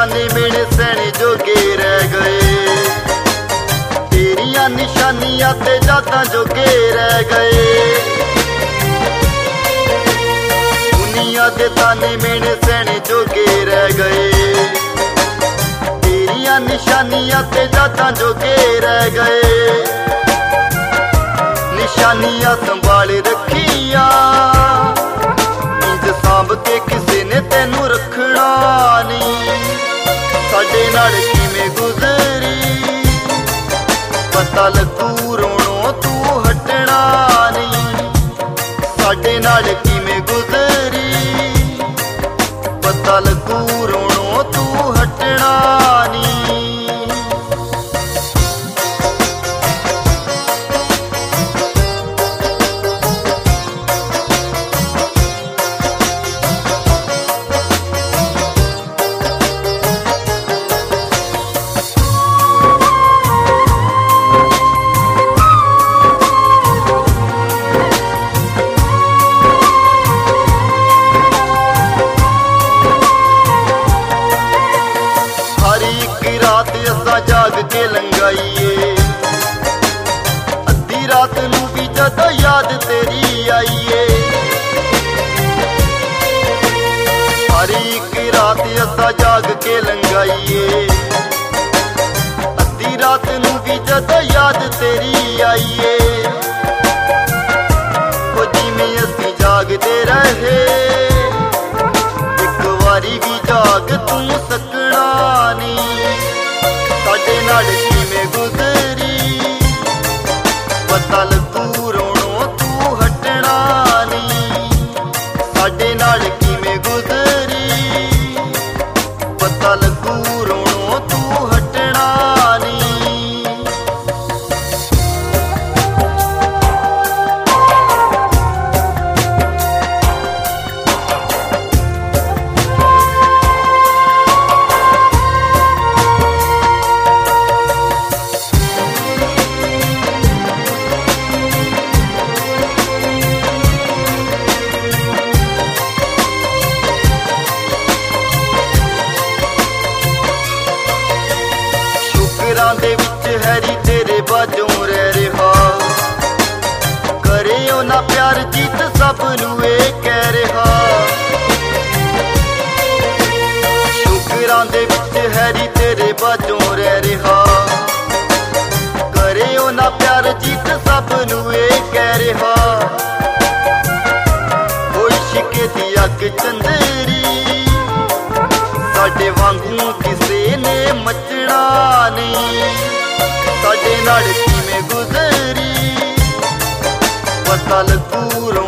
ताने मेरे सहने जोगे रह गए, तेरिया निशानियां ते जादा जोगे रह गए। दुनिया दे ताने मेरे सहने जोगे रह गए, तेरिया निशानियां ते जादा जोगे रह गए। निशानियां संभाल रखिया सांभ के किसी ने तेनू रखना नहीं। साडे नाल किवें गुजरी पता लगू रोणों तू हटना नहीं। साडे नाल किवें गुजरी पता लगू रोणों तू हटना नहीं। रात असा जाग के लंघाईए, अद्धी रात नू भी जदा याद तेरी आईए। हर एक रात असा जाग के लंघाईए, अद्धी रात नू भी जदा याद तेरी आईए। ओ जिवें असीं जागदे रहे, एक वारी भी जाग तू सकना नहीं। साडे नाल किवें गुजरी पता लगू रोणों तू हटना नहीं। साडे नाल किवें गुजरी पता लगू रोणों तू हटना नहीं। दे विच हैरी तेरे बाजों रह रहा, करे ना प्यार जीत सब नू कह रहा। शुकरां दे विच हैरी तेरे बाजों रह रहा, करे ना प्यार जीत सब नू कह रहा। ओ इश्क दी अग चंदेरी साडे वांगू किसे ने मचना नहीं। साडे नाल किवें गुजरी पता लगू